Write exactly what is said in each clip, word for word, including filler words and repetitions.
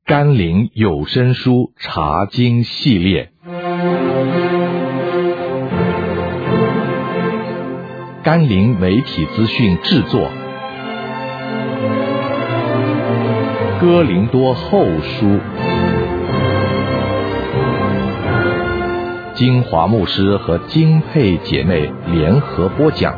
甘霖有声书查经系列，甘霖媒体资讯制作，哥林多后书，金华牧师和金佩姐妹联合播讲。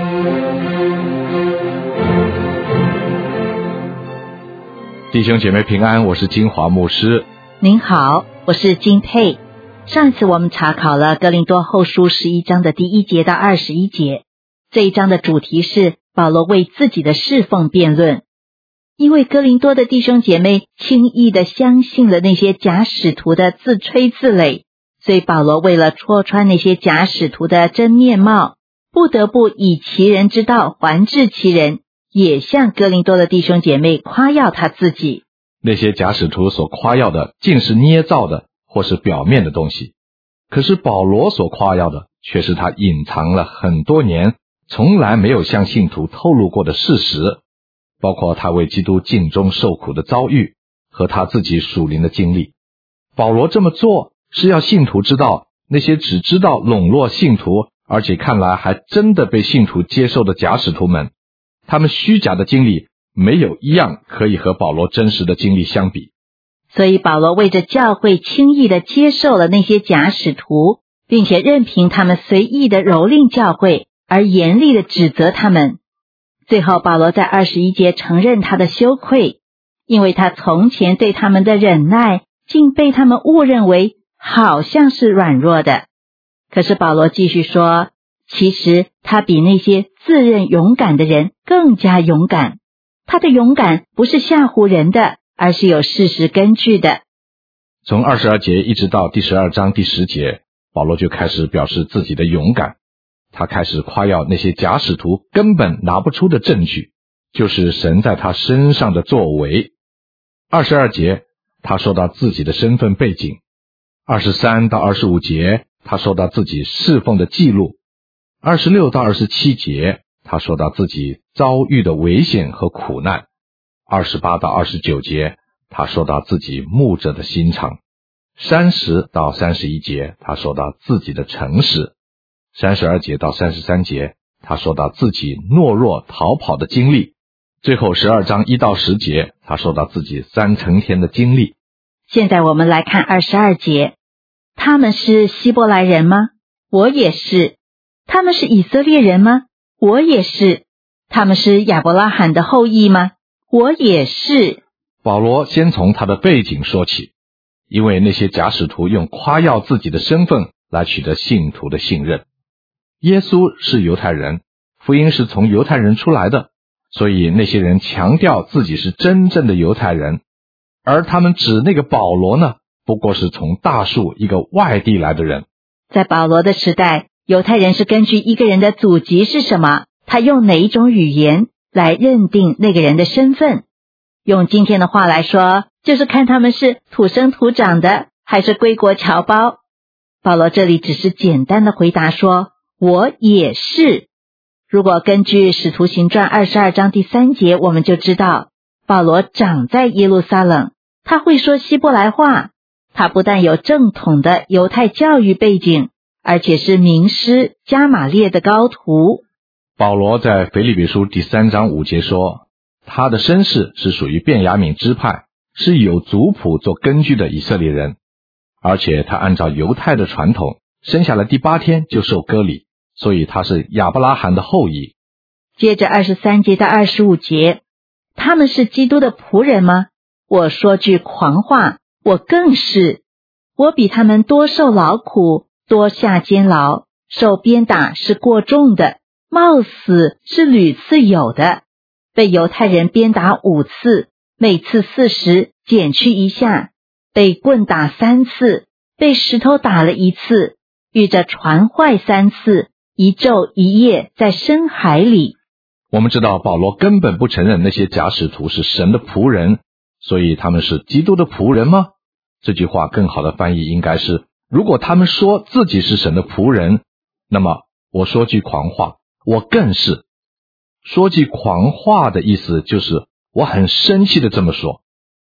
弟兄姐妹平安，我是金华牧师。 您好，我是金佩。上次我们查考了哥林多后书十一章的第一节到二十一节，这一章的主题是保罗为自己的侍奉辩论。因为哥林多的弟兄姐妹轻易地相信了那些假使徒的自吹自擂，所以保罗为了戳穿那些假使徒的真面貌，不得不以其人之道还治其人，也向哥林多的弟兄姐妹夸耀他自己。 那些假使徒所夸耀的尽是捏造的或是表面的东西，可是保罗所夸耀的却是他隐藏了很多年从来没有向信徒透露过的事实，包括他为基督尽忠受苦的遭遇和他自己属灵的经历。保罗这么做是要信徒知道，那些只知道笼络信徒而且看来还真的被信徒接受的假使徒们，他们虚假的经历没有一样可以和保罗真实的经历相比。 所以保罗为着教会轻易地接受了那些假使徒，并且任凭他们随意地蹂躏教会，而严厉地指责他们。最后保罗在二十一节承认他的羞愧，因为他从前对他们的忍耐竟被他们误认为好像是软弱的。可是保罗继续说，其实他比那些自认勇敢的人更加勇敢，他的勇敢不是吓唬人的，而是有事实根据的。 从二十二节一直到第十二章第十节，保罗就开始表示自己的勇敢。他开始夸耀那些假使徒根本拿不出的证据，就是神在他身上的作为。二十二节他说到自己的身份背景，二十三到二十五节他说到自己侍奉的记录，二十六到二十七节他说到自己遭遇的危险和苦难，二十八到二十九节他说到自己牧者的心肠，三十到三十一节他说到自己的诚实，三十二节到三十三节他说到自己懦弱逃跑的经历，最后十二章一到十节他说到自己三层天的经历。 现在我们来看二十二节，他们是希伯来人吗？我也是。他们是以色列人吗？我也是。他们是亚伯拉罕的后裔吗？我也是。 保罗先从他的背景说起，因为那些假使徒用夸耀自己的身份来取得信徒的信任。耶稣是犹太人，福音是从犹太人出来的，所以那些人强调自己是真正的犹太人，而他们指那个保罗呢，不过是从大数一个外地来的人。 在保罗的时代，犹太人是根据一个人的祖籍是什么，他用哪一种语言来认定那个人的身份。用今天的话来说，就是看他们是土生土长的还是归国侨胞。保罗这里只是简单的回答说，我也是。如果根据使徒行传二十二章第三节，我们就知道保罗长在耶路撒冷，他会说希伯来话，他不但有正统的犹太教育背景，而且是名师加玛列的高徒。 保罗在腓立比书第三章五节说，他的身世是属于便雅悯支派，是有族谱做根据的以色列人，而且他按照犹太的传统，生下来第八天就受割礼，所以他是亚伯拉罕的后裔。 接着二十三节到二十五节，他们是基督的仆人吗？我说句狂话，我更是。我比他们多受劳苦，多下监牢，受鞭打是过重的，冒死是屡次有的，被犹太人鞭打五次，每次四十，减去一下，被棍打三次，被石头打了一次，遇着船坏三次，一昼一夜在深海里。 我们知道保罗根本不承认那些假使徒是神的仆人，所以他们是基督的仆人吗？这句话更好的翻译应该是，如果他们说自己是神的仆人，那么我说句狂话，我更是。说句狂话的意思就是我很生气的这么说，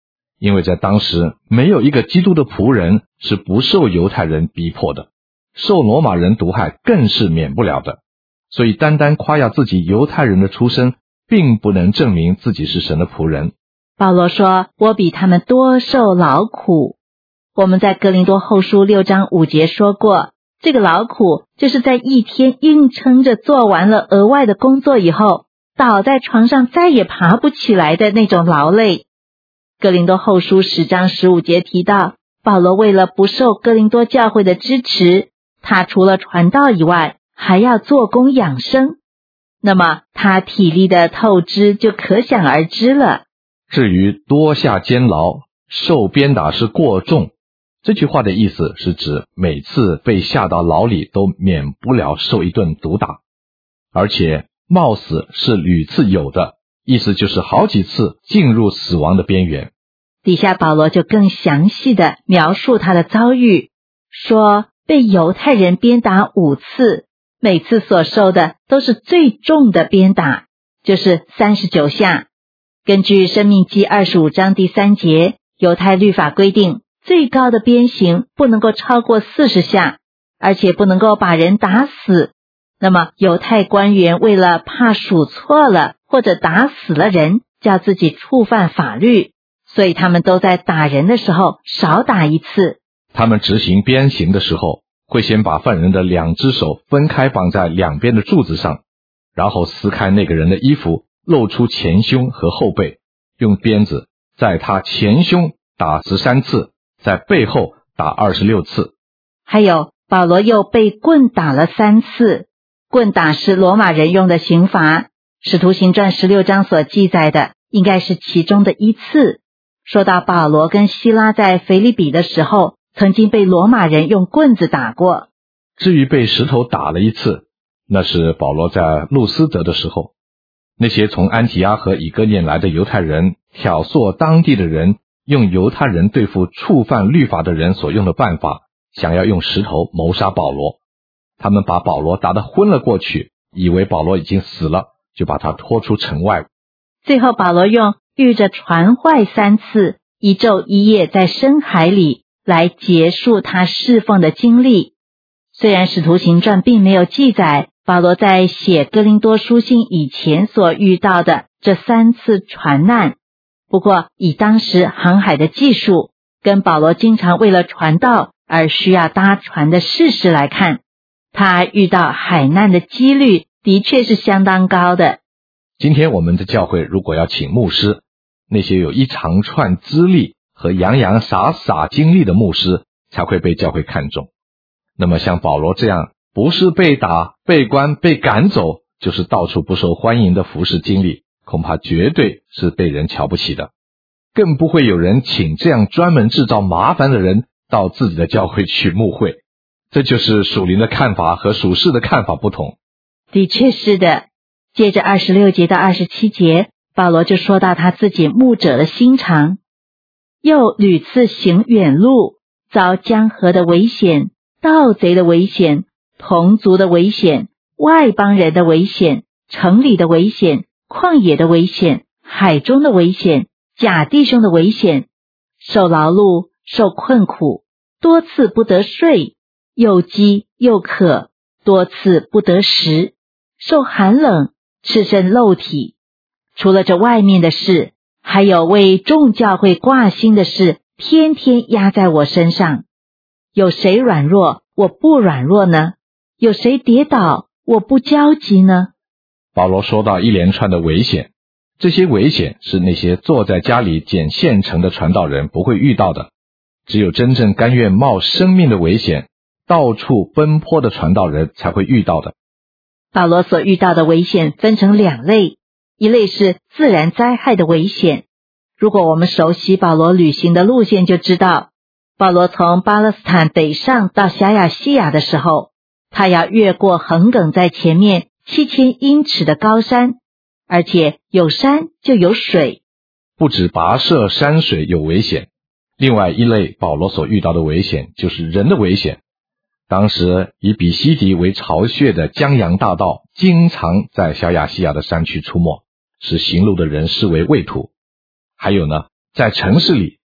因为在当时没有一个基督的仆人是不受犹太人逼迫的，受罗马人毒害更是免不了的。所以单单夸耀自己犹太人的出身，并不能证明自己是神的仆人。 保罗说，我比他们多受劳苦。我们在哥林多后书六章五节说过，这个劳苦就是在一天硬撑着做完了额外的工作以后，倒在床上再也爬不起来的那种劳累。哥林多后书十章十五节提到，保罗为了不受哥林多教会的支持，他除了传道以外，还要做工养生。那么他体力的透支就可想而知了。 至于多下监牢，受鞭打是过重，这句话的意思是指每次被下到牢里都免不了受一顿毒打，而且冒死是屡次有的，意思就是好几次进入死亡的边缘。 底下保罗就更详细的描述他的遭遇，说被犹太人鞭打五次，每次所受的都是最重的鞭打，就是三十九下。根据申命记二十五章第三节，犹太律法规定，最高的鞭刑不能够超过四十下，而且不能够把人打死。那么犹太官员为了怕数错了或者打死了人，叫自己触犯法律，所以他们都在打人的时候少打一次。 他们执行鞭刑的时候，会先把犯人的两只手分开绑在两边的柱子上，然后撕开那个人的衣服，露出前胸和后背，用鞭子在他前胸打十三次，在背后打二十六次。 还有保罗又被棍打了三次，棍打是罗马人用的刑罚，使徒行传十六章所记载的应该是其中的一次。说到保罗跟希拉在腓立比的时候，曾经被罗马人用棍子打过。 至于被石头打了一次，那是保罗在路斯德的时候，那些从安提阿和以哥念来的犹太人挑唆当地的人，用犹太人对付触犯律法的人所用的办法，想要用石头谋杀保罗。他们把保罗打得昏了过去，以为保罗已经死了，就把他拖出城外。 最后保罗用遇着船坏三次，一昼一夜在深海里来结束他侍奉的经历。虽然使徒行传并没有记载保罗在写哥林多书信以前所遇到的这三次船难，不过以当时航海的技术，跟保罗经常为了传道而需要搭船的事实来看，他遇到海难的几率的确是相当高的。 今天我们的教会如果要请牧师，那些有一长串资历和洋洋洒洒经历的牧师才会被教会看重。那么像保罗这样不是被打、被关、被赶走，就是到处不受欢迎的服事经历，恐怕绝对是被人瞧不起的。更不会有人请这样专门制造麻烦的人到自己的教会去牧会。这就是属灵的看法和属世的看法不同。 的确是的。接着二十六节到二十七节，保罗就说到他自己牧者的心肠，又屡次行远路，遭江河的危险、盗贼的危险、同族的危险、外邦人的危险、城里的危险、旷野的危险、海中的危险、假弟兄的危险，受劳碌、受困苦，多次不得睡，又饥又渴，多次不得食，受寒冷，赤身露体。除了这外面的事，还有为众教会挂心的事，天天压在我身上。有谁软弱，我不软弱呢？有谁跌倒，我不焦急呢？ 保罗说到一连串的危险，这些危险是那些坐在家里捡现成的传道人不会遇到的，只有真正甘愿冒生命的危险，到处奔波的传道人才会遇到的。 保罗所遇到的危险分成两类，一类是自然灾害的危险。如果我们熟悉保罗旅行的路线，就知道保罗从巴勒斯坦北上到狭亚细亚的时候，他要越过横亘在前面七千英尺的高山，而且有山就有水。 不止跋涉山水有危险，另外一类保罗所遇到的危险就是人的危险。当时以比西迪为巢穴的江洋大盗经常在小亚细亚的山区出没，使行路的人视为畏途。还有呢，在城市里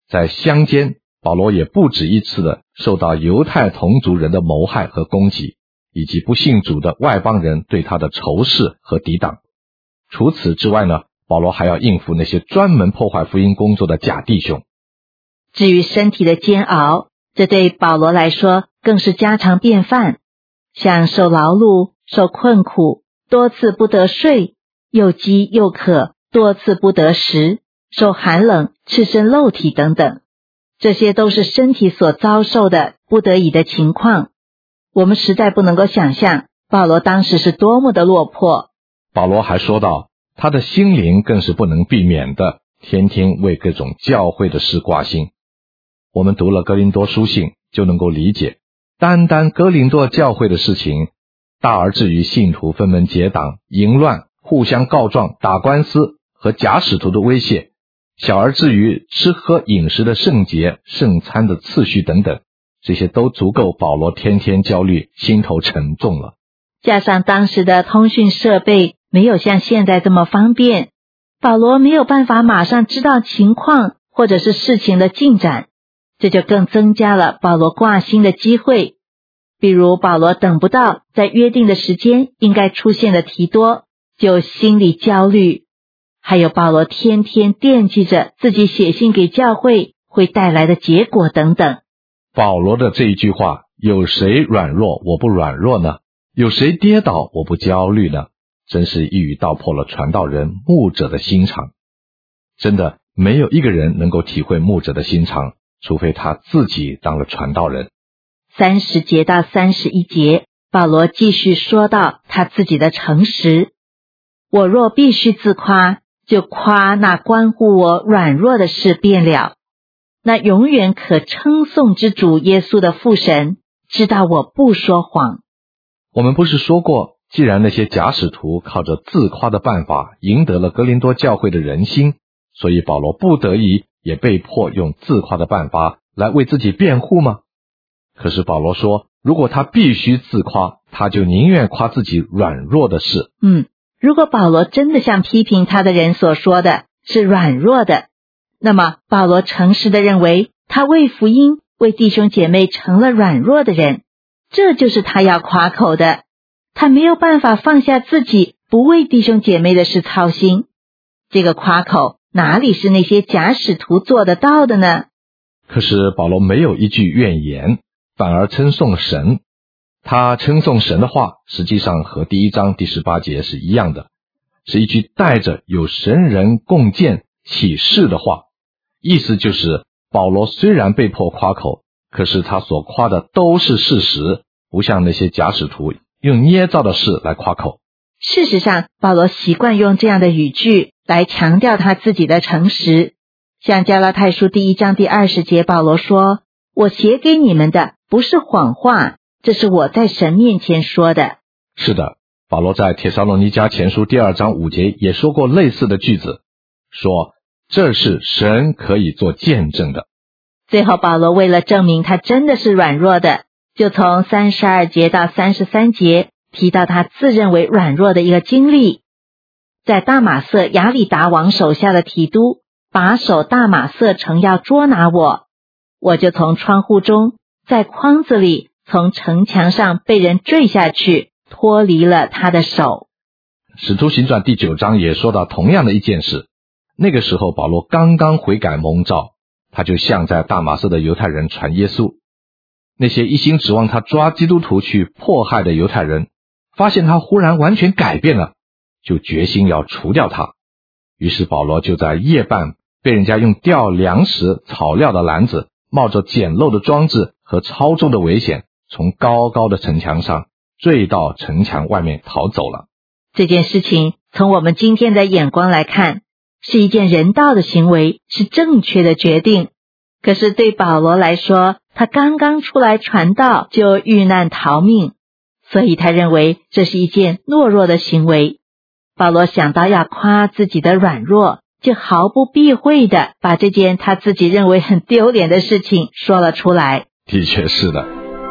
在乡间，保罗也不止一次的受到犹太同族人的谋害和攻击，以及不信主的外邦人对他的仇视和抵挡。除此之外呢，保罗还要应付那些专门破坏福音工作的假弟兄。 至于身体的煎熬，这对保罗来说更是家常便饭，像受劳碌、受困苦、多次不得睡、又饥又渴、多次不得食、受寒冷、赤身露体等等，这些都是身体所遭受的不得已的情况。我们实在不能够想象保罗当时是多么的落魄。 保罗还说到，他的心灵更是不能避免的，天天为各种教会的事挂心。我们读了哥林多书信，就能够理解，单单哥林多教会的事情，大而至于信徒分门结党、淫乱、互相告状、打官司和假使徒的威胁，小而至于吃喝饮食的圣洁、圣餐的次序等等，这些都足够保罗天天焦虑，心头沉重了。 加上当时的通讯设备没有像现在这么方便，保罗没有办法马上知道情况或者是事情的进展，这就更增加了保罗挂心的机会。比如保罗等不到在约定的时间应该出现的提多，就心里焦虑。还有保罗天天惦记着自己写信给教会会带来的结果等等。 保罗的这一句话，有谁软弱我不软弱呢？有谁跌倒我不焦虑呢？真是一语道破了传道人牧者的心肠。真的没有一个人能够体会牧者的心肠，除非他自己当了传道人。 三十节到三十一节，保罗继续说到他自己的诚实。我若必须自夸，就夸那关乎我软弱的事便了。那永远可称颂之主耶稣的父神，知道我不说谎。 我们不是说过，既然那些假使徒靠着自夸的办法赢得了哥林多教会的人心，所以保罗不得已也被迫用自夸的办法来为自己辩护吗？可是保罗说，如果他必须自夸，他就宁愿夸自己软弱的事。 嗯，如果保罗真的像批评他的人所说的是软弱的，那么保罗诚实的认为他为福音、为弟兄姐妹成了软弱的人，这就是他要夸口的。他没有办法放下自己不为弟兄姐妹的事操心。这个夸口哪里是那些假使徒做得到的呢？ 可是保罗没有一句怨言，反而称颂神。他称颂神的话，实际上和第一章第十八节是一样的，是一句带着有神人共见启示的话。意思就是保罗虽然被迫夸口，可是他所夸的都是事实，不像那些假使徒用捏造的事来夸口。 事实上，保罗习惯用这样的语句来强调他自己的诚实。像加拉太书第一章第二十节，保罗说，我写给你们的不是谎话，这是我在神面前说的。 是的，保罗在帖撒罗尼迦前书第二章五节也说过类似的句子，说这是神可以做见证的。 最后保罗为了证明他真的是软弱的，就从三十二节到三十三节提到他自认为软弱的一个经历。在大马色亚里达王手下的提督把守大马色城要捉拿我，我就从窗户中在筐子里从城墙上被人坠下去，脱离了他的手。 使徒行传第九章也说到同样的一件事。那个时候保罗刚刚悔改蒙召，他就向在大马色的犹太人传耶稣。那些一心指望他抓基督徒去迫害的犹太人，发现他忽然完全改变了，就决心要除掉他。于是保罗就在夜半被人家用吊粮食草料的篮子，冒着简陋的装置和超重的危险，从高高的城墙上坠到城墙外面逃走了。 这件事情从我们今天的眼光来看，是一件人道的行为，是正确的决定。可是对保罗来说，他刚刚出来传道就遇难逃命，所以他认为这是一件懦弱的行为。保罗想到要夸自己的软弱，就毫不避讳地把这件他自己认为很丢脸的事情说了出来。 的确是的。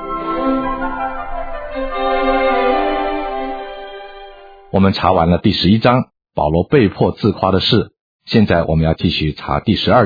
我们查完了第十一章保罗被迫自夸的事，现在我们要继续查第十二章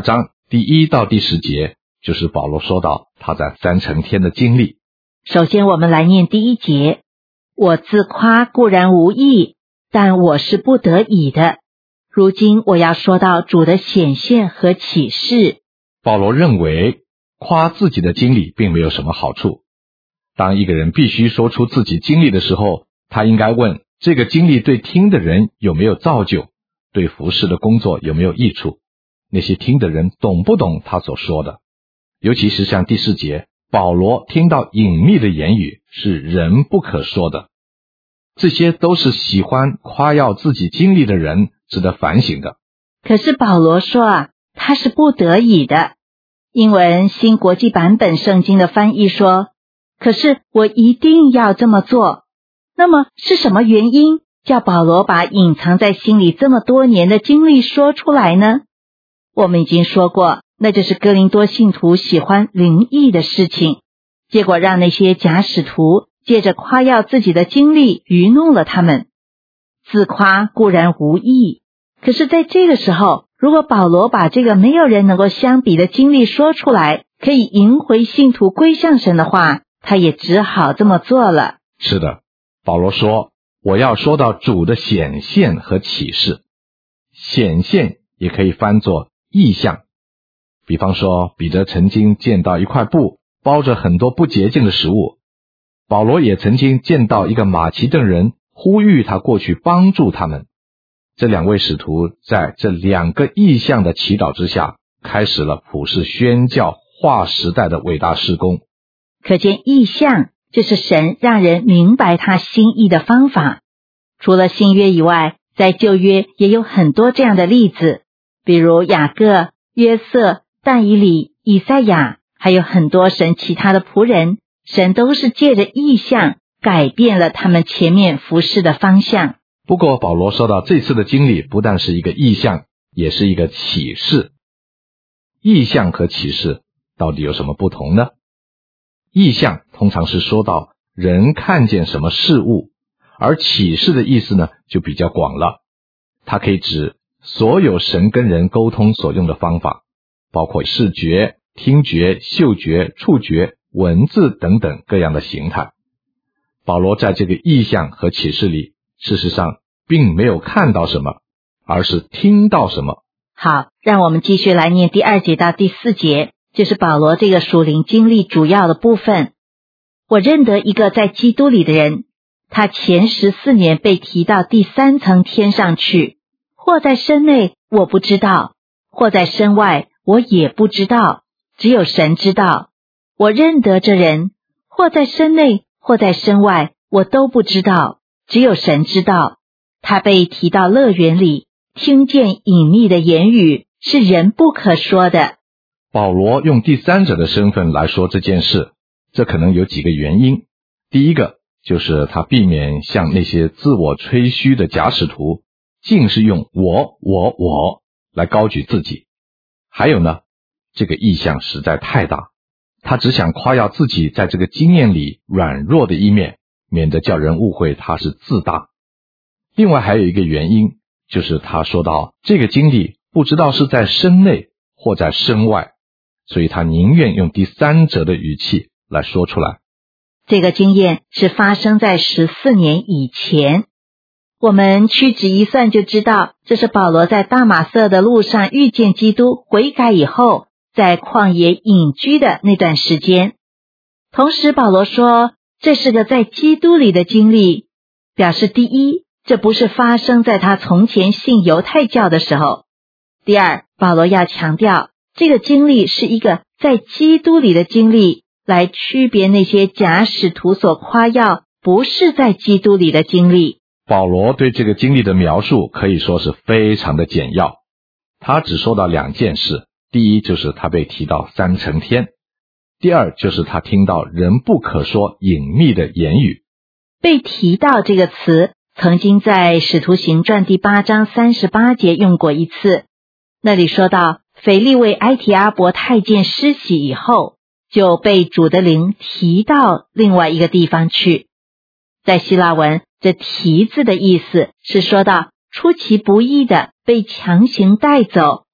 第一到第十节就是保罗说到他在三层天的经历。 首先我们来念第一节，我自夸固然无益，但我是不得已的。如今我要说到主的显现和启示。 保罗认为夸自己的经历并没有什么好处。当一个人必须说出自己经历的时候，他应该问这个经历对听的人有没有造就，对服事的工作有没有益处，那些听的人懂不懂他所说的。尤其是像第四节，保罗听到隐秘的言语是人不可说的，这些都是喜欢夸耀自己经历的人值得反省的。 可是保罗说啊，他是不得已的。英文新国际版本圣经的翻译说，可是我一定要这么做。那么是什么原因叫保罗把隐藏在心里这么多年的经历说出来呢？我们已经说过，那就是哥林多信徒喜欢灵异的事情，结果让那些假使徒借着夸耀自己的经历愚弄了他们。自夸固然无益，可是在这个时候，如果保罗把这个没有人能够相比的经历说出来，可以赢回信徒归向神的话，他也只好这么做了。 是的，保罗说，我要说到主的显现和启示。显现也可以翻作异象。比方说，彼得曾经见到一块布包着很多不洁净的食物，保罗也曾经见到一个马其顿人，呼吁他过去帮助他们。这两位使徒在这两个异象的祈祷之下，开始了普世宣教划时代的伟大事工。 可见异象就是神让人明白他心意的方法。除了新约以外，在旧约也有很多这样的例子，比如雅各、约瑟、但以理、以赛亚，还有很多神其他的仆人，神都是借着异象改变了他们前面服事的方向。 不过保罗说到这次的经历不但是一个异象，也是一个启示。异象和启示到底有什么不同呢？异象通常是说到人看见什么事物，而启示的意思呢就比较广了，它可以指所有神跟人沟通所用的方法，包括视觉、听觉、嗅觉、触觉、文字等等各样的形态。保罗在这个异象和启示里，事实上并没有看到什么，而是听到什么。 好，让我们继续来念第二节到第四节，就是保罗这个属灵经历主要的部分。我认得一个在基督里的人，他前十四年被提到第三层天上去，或在身内我不知道，或在身外我也不知道，只有神知道。我认得这人，或在身内或在身外我都不知道，只有神知道。他被提到乐园里，听见隐秘的言语，是人不可说的。 保罗用第三者的身份来说这件事，这可能有几个原因。第一个就是他避免像那些自我吹嘘的假使徒，尽是用我我我来高举自己。还有呢，这个意象实在太大，他只想夸耀自己在这个经验里软弱的一面，免得叫人误会他是自大。另外还有一个原因，就是他说到这个经历不知道是在身内或在身外，所以他宁愿用第三者的语气来说出来。 这个经验是发生在十四年以前，我们屈指一算就知道，这是保罗在大马色的路上遇见基督悔改以后，在旷野隐居的那段时间。同时保罗说，这是个在基督里的经历，表示第一，这不是发生在他从前信犹太教的时候。第二，保罗要强调，这个经历是一个在基督里的经历，来区别那些假使徒所夸耀不是在基督里的经历。 保罗对这个经历的描述可以说是非常的简要，他只说到两件事，第一就是他被提到三层天，第二就是他听到人不可说隐秘的言语。 被提到这个词曾经在使徒行传第八章三十八节用过一次，那里说到腓利为埃提阿伯太监施洗以后，就被主的灵提到另外一个地方去。在希腊文，这提字的意思是说到出其不意的被强行带走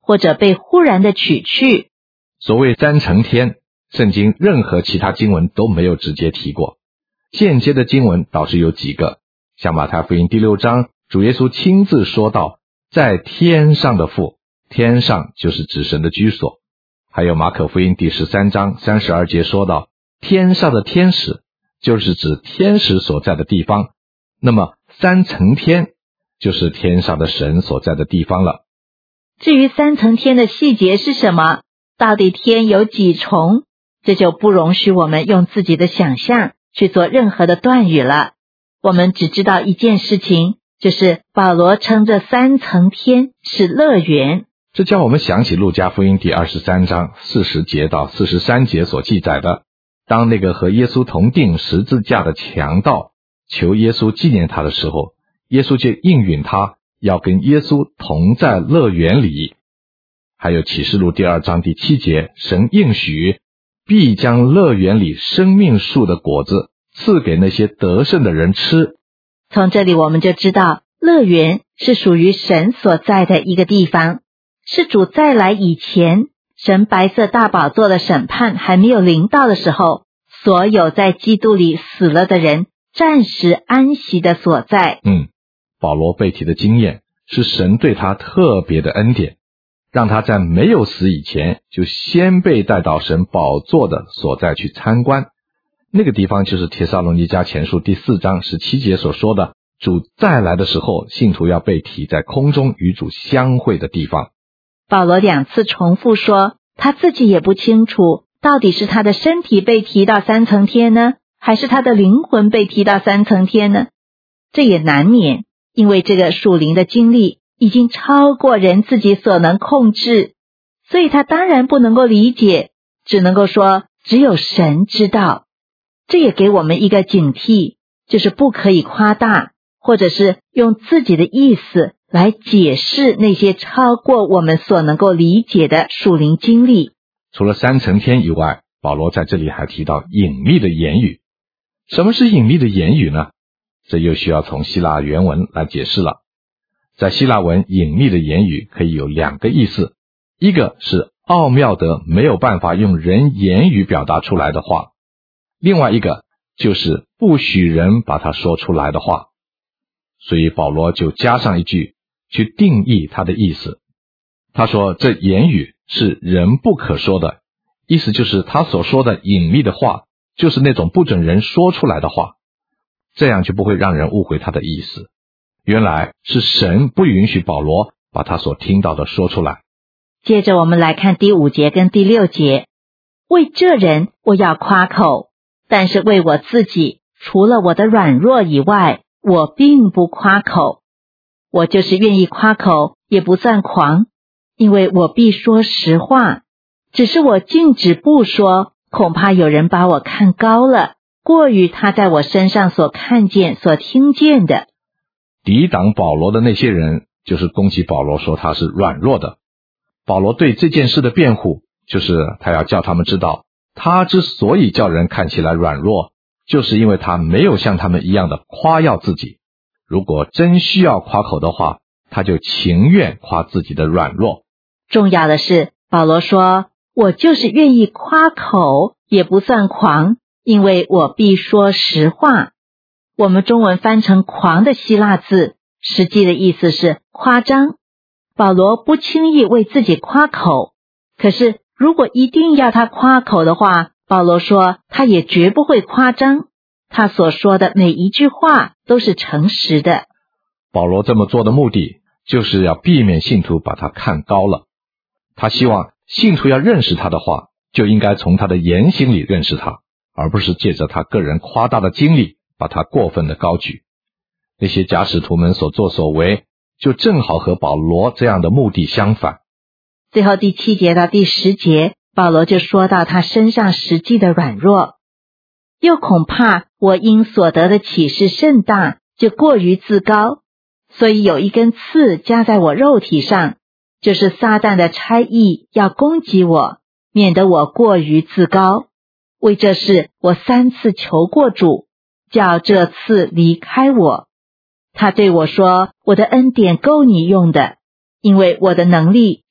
或者被忽然的取去。 所谓三层天，圣经任何其他经文都没有直接提过，间接的经文倒是有几个，像马太福音第六章，主耶稣亲自说到在天上的父，天上就是指神的居所。还有马可福音第十三章三十二节说到天上的天使，就是指天使所在的地方，那么三层天就是天上的神所在的地方了。 至于三层天的细节是什么，到底天有几重，这就不容许我们用自己的想象去做任何的断语了。我们只知道一件事情，就是保罗称这三层天是乐园。 这叫我们想起路加福音第二十三章四十节到四十三节所记载的，当那个和耶稣同定十字架的强盗求耶稣纪念他的时候，耶稣就应允他要跟耶稣同在乐园里。还有启示录第二章第七节，神应许必将乐园里生命树的果子赐给那些得胜的人吃。 从这里我们就知道，乐园是属于神所在的一个地方，是主再来以前，神白色大宝座的审判还没有临到的时候，所有在基督里死了的人暂时安息的所在。 嗯，保罗被提的经验是神对他特别的恩典，让他在没有死以前就先被带到神宝座的所在去参观。那个地方就是帖撒罗尼迦前书第四章十七节所说的，主再来的时候，信徒要被提在空中与主相会的地方。 保罗两次重复说，他自己也不清楚，到底是他的身体被提到三层天呢，还是他的灵魂被提到三层天呢？这也难免，因为这个属灵的经历已经超过人自己所能控制，所以他当然不能够理解，只能够说只有神知道。这也给我们一个警惕，就是不可以夸大，或者是用自己的意思来解释那些超过我们所能够理解的属灵经历。 除了三层天以外，保罗在这里还提到隐秘的言语。什么是隐秘的言语呢？这又需要从希腊原文来解释了。在希腊文，隐秘的言语可以有两个意思，一个是奥妙得没有办法用人言语表达出来的话，另外一个就是不许人把它说出来的话。所以保罗就加上一句去定义它的意思。他说这言语是人不可说的，意思就是他所说的隐秘的话，就是那种不准人说出来的话，这样就不会让人误会他的意思。原来是神不允许保罗把他所听到的说出来。 接着我们来看第五节跟第六节，为这人我要夸口，但是为我自己，除了我的软弱以外，我并不夸口。我就是愿意夸口，也不算狂，因为我必说实话。只是我禁止不说，恐怕有人把我看高了，过于他在我身上所看见、所听见的。 抵挡保罗的那些人，就是攻击保罗说他是软弱的。保罗对这件事的辩护，就是他要叫他们知道，他之所以叫人看起来软弱，就是因为他没有像他们一样的夸耀自己。如果真需要夸口的话，他就情愿夸自己的软弱。 重要的是，保罗说，我就是愿意夸口，也不算狂，因为我必说实话。我们中文翻成狂的希腊字，实际的意思是夸张。保罗不轻易为自己夸口，可是如果一定要他夸口的话，保罗说他也绝不会夸张，他所说的每一句话都是诚实的。 保罗这么做的目的，就是要避免信徒把他看高了。他希望信徒要认识他的话，就应该从他的言行里认识他，而不是借着他个人夸大的经历把他过分的高举。那些假使徒们所作所为，就正好和保罗这样的目的相反。 最后第七节到第十节，保罗就说到他身上实际的软弱。又恐怕我因所得的启示甚大，就过于自高，所以有一根刺加在我肉体上，就是撒旦的差役要攻击我，免得我过于自高。为这事我三次求过主，叫这刺离开我。他对我说，我的恩典够你用的，因为我的能力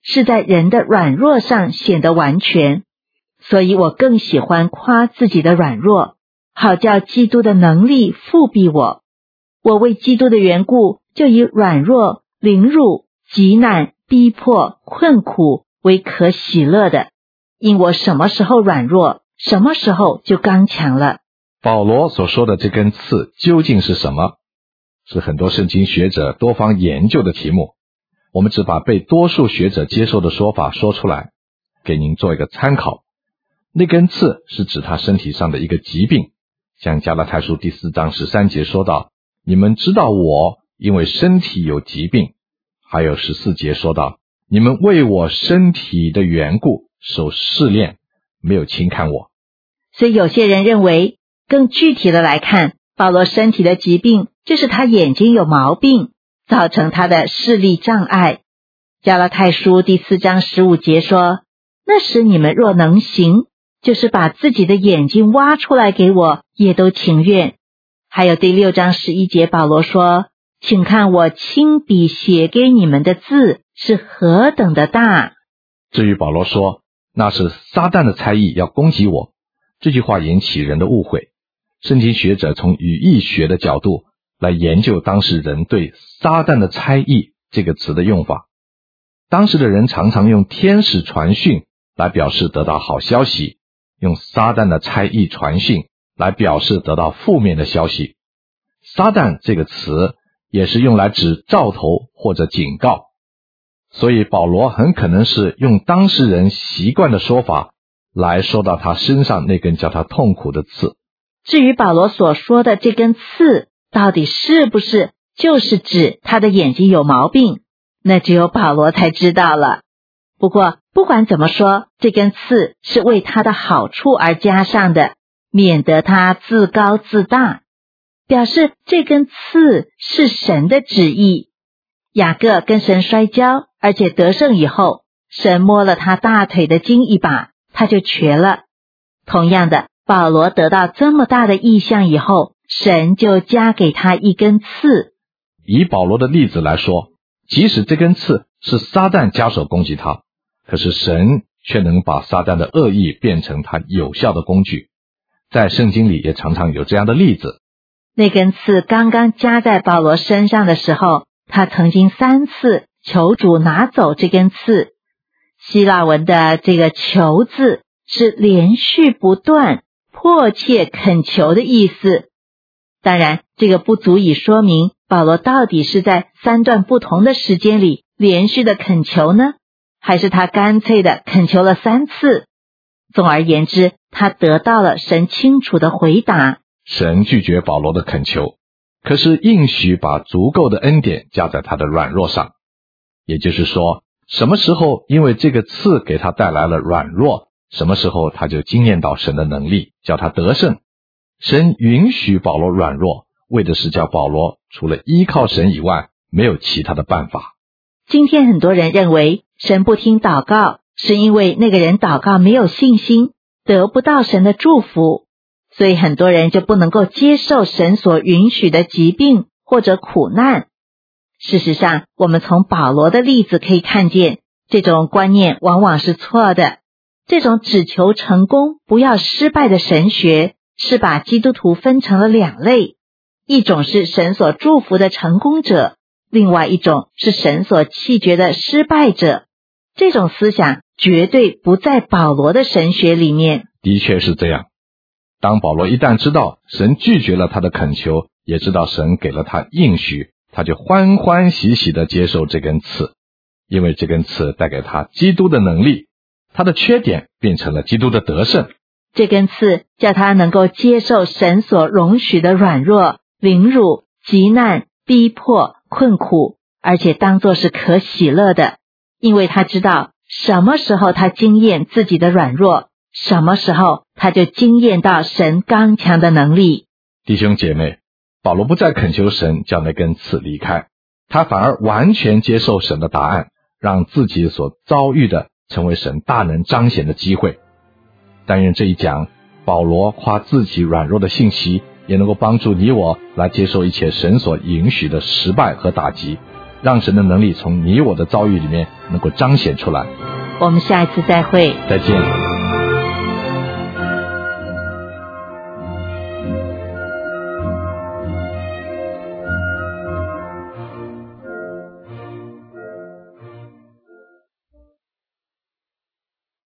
是在人的软弱上显得完全，所以我更喜欢夸自己的软弱，好叫基督的能力复庇我。我为基督的缘故，就以软弱、凌辱、急难、逼迫、困苦为可喜乐的，因我什么时候软弱，什么时候就刚强了。 保罗所说的这根刺究竟是什么？是很多圣经学者多方研究的题目，我们只把被多数学者接受的说法说出来，给您做一个参考。那根刺是指他身体上的一个疾病，像加拉太书第四章十三节说到，你们知道我因为身体有疾病，还有十四节说到，你们为我身体的缘故受试炼，没有轻看我。 所以有些人认为，更具体的来看，保罗身体的疾病就是他眼睛有毛病，造成他的视力障碍。加拉太书第四章十五节说，那时你们若能行，就是把自己的眼睛挖出来给我，也都情愿。还有第六章十一节，保罗说，请看我亲笔写给你们的字是何等的大。 至于保罗说，那是撒旦的猜疑要攻击我，这句话引起人的误会。圣经学者从语义学的角度来研究当时人对撒旦的猜疑这个词的用法。当时的人常常用天使传讯来表示得到好消息，用撒旦的猜疑传讯来表示得到负面的消息。撒旦这个词也是用来指兆头或者警告，所以保罗很可能是用当事人习惯的说法来说到他身上那根叫他痛苦的刺。 至于保罗所说的这根刺到底是不是就是指他的眼睛有毛病，那只有保罗才知道了。不过不管怎么说，这根刺是为他的好处而加上的，免得他自高自大，表示这根刺是神的旨意。雅各跟神摔跤，而且得胜以后，神摸了他大腿的筋一把，他就瘸了。同样的，保罗得到这么大的异象以后，神就加给他一根刺。 以保罗的例子来说，即使这根刺是撒旦加手攻击他，可是神却能把撒旦的恶意变成他有效的工具。在圣经里也常常有这样的例子。 那根刺刚刚加在保罗身上的时候，他曾经三次求主拿走这根刺。希腊文的这个求字是连续不断、迫切恳求的意思。当然，这个不足以说明保罗到底是在三段不同的时间里连续的恳求呢，还是他干脆的恳求了三次。总而言之，他得到了神清楚的回答。 神拒绝保罗的恳求，可是应许把足够的恩典加在他的软弱上。也就是说，什么时候因为这个刺给他带来了软弱，什么时候他就经验到神的能力，叫他得胜。神允许保罗软弱，为的是叫保罗除了依靠神以外，没有其他的办法。 今天很多人认为神不听祷告，是因为那个人祷告没有信心，得不到神的祝福，所以很多人就不能够接受神所允许的疾病或者苦难。事实上，我们从保罗的例子可以看见，这种观念往往是错的。这种只求成功不要失败的神学，是把基督徒分成了两类，一种是神所祝福的成功者，另外一种是神所弃绝的失败者。这种思想绝对不在保罗的神学里面。 的确是这样。当保罗一旦知道神拒绝了他的恳求，也知道神给了他应许，他就欢欢喜喜地接受这根刺，因为这根刺带给他基督的能力，他的缺点变成了基督的得胜。 这根刺叫他能够接受神所容许的软弱、凌辱、急难、逼迫、困苦，而且当作是可喜乐的，因为他知道什么时候他经验自己的软弱，什么时候他就经验到神刚强的能力。 弟兄姐妹，保罗不再恳求神叫那根刺离开，他反而完全接受神的答案，让自己所遭遇的成为神大能彰显的机会。但愿这一讲保罗夸自己软弱的信息，也能够帮助你我来接受一切神所允许的失败和打击， 让神的能力从你我的遭遇里面能够彰显出来。 我们下一次再会。 再见。